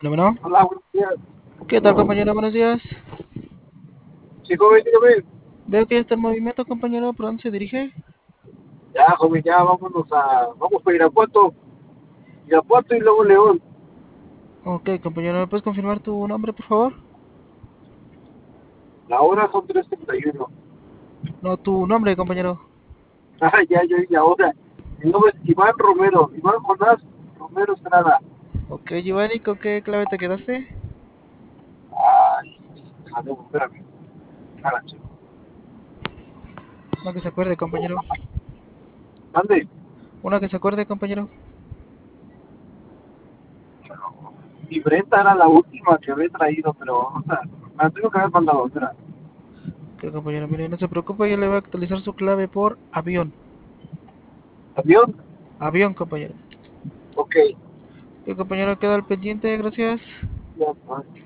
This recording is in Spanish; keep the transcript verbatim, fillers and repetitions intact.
Bueno, Hola, buenos días. ¿qué tal, compañero? Buenos días. Sí, joven, dígame. Veo que ya está en movimiento, compañero. ¿Por dónde se dirige? Ya, joven, ya vámonos a. Vamos para Irapuato. Irapuato y luego León. Ok, compañero, ¿me puedes confirmar tu nombre, por favor? La hora son tres treinta y uno. No, tu nombre, compañero. Ah, ya, ya, ya, ahora. Mi nombre es Iván Romero. Iván Jonás Romero Estrada. Ok, Giovanni, ¿con qué clave te quedaste? Ay, déjame, espérame. Déjala, Una que se acuerde, compañero. mande. Una que se acuerde, compañero. Mi Brenta era la última que había traído, pero, o sea, me la tengo que haber mandado. Espera. Ok, compañero, mire, no se preocupe, yo le voy a actualizar su clave por avión. ¿Avión? Avión, compañero. Ok. Ok, compañero, queda al pendiente, gracias. Ya,